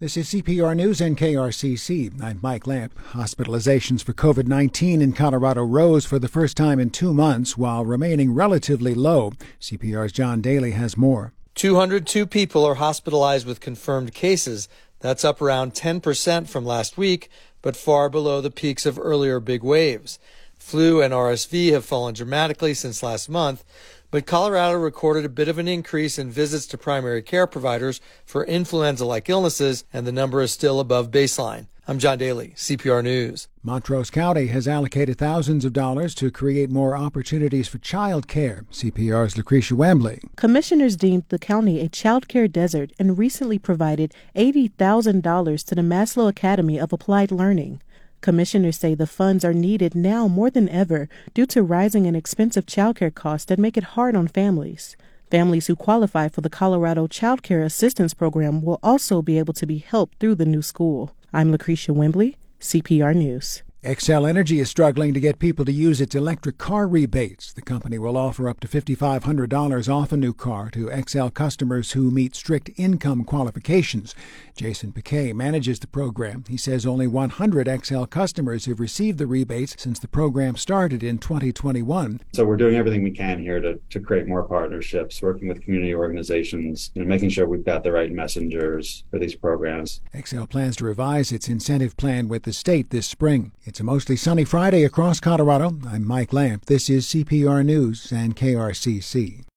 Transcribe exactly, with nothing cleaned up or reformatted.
This is C P R News and K R C C. I'm Mike Lamp. Hospitalizations for covid nineteen in Colorado rose for the first time in two months while remaining relatively low. C P R's John Daly has more. two hundred two people are hospitalized with confirmed cases. That's up around ten percent from last week, but far below the peaks of earlier big waves. Flu and R S V have fallen dramatically since last month, but Colorado recorded a bit of an increase in visits to primary care providers for influenza-like illnesses, and the number is still above baseline. I'm John Daly, C P R News. Montrose County has allocated thousands of dollars to create more opportunities for child care. C P R's Lucretia Wembley. Commissioners deemed the county a child care desert and recently provided eighty thousand dollars to the Maslow Academy of Applied Learning. Commissioners say the funds are needed now more than ever due to rising and expensive childcare costs that make it hard on families. Families who qualify for the Colorado Child Care Assistance Program will also be able to be helped through the new school. I'm Lucretia Wembley, C P R News. Xcel Energy is struggling to get people to use its electric car rebates. The company will offer up to five thousand five hundred dollars off a new car to Xcel customers who meet strict income qualifications. Jason Piquet manages the program. He says only one hundred Xcel customers have received the rebates since the program started in twenty twenty-one. So we're doing everything we can here to, to create more partnerships, working with community organizations, and making sure we've got the right messengers for these programs. Xcel plans to revise its incentive plan with the state this spring. It's a mostly sunny Friday across Colorado. I'm Mike Lamp. This is C P R News and K R C C.